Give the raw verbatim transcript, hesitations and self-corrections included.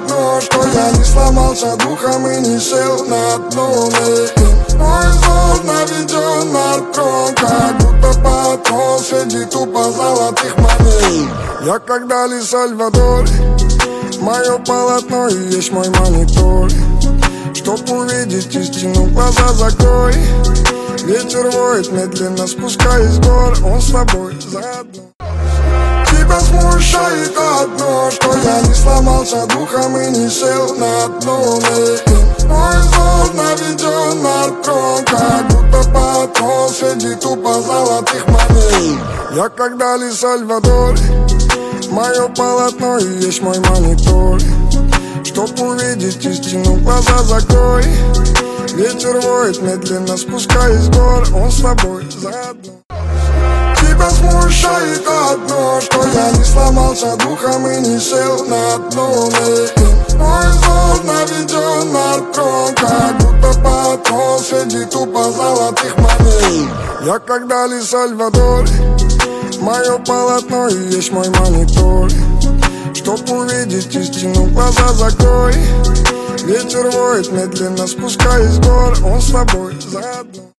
одно, что я не сломался духом и не сел на дно. Мой взор наведен на трон, как будто патрон среди тупо золотых монет. Я как Дали Сальвадор, мое полотно и есть мой монитор. Чтоб увидеть истину, глаза закрой. Ветер воет, медленно спускаясь с гор, он с тобой заодно. Тебя смущает одно, что я не сломался духом и не сел на дно. Мой взор наведен на трон, как будто патрон среди тупо золотых монет. Я как Дали Сальвадор, мое полотно и есть мой монитор. Чтоб увидеть истину, глаза закрой. Ветер воет, медленно спускаясь с гор, он с тобой заодно. Тебя смущает одно, что я не сломался духом и не сел на дно. Мой взор наведен на трон, как будто патрон среди тупо золотых монет. Я как Дали Сальвадор, мое полотно и есть мой монитор. Чтоб увидеть истину, глаза закрой. Ветер воет, медленно спускаясь с гор, он с тобой заодно.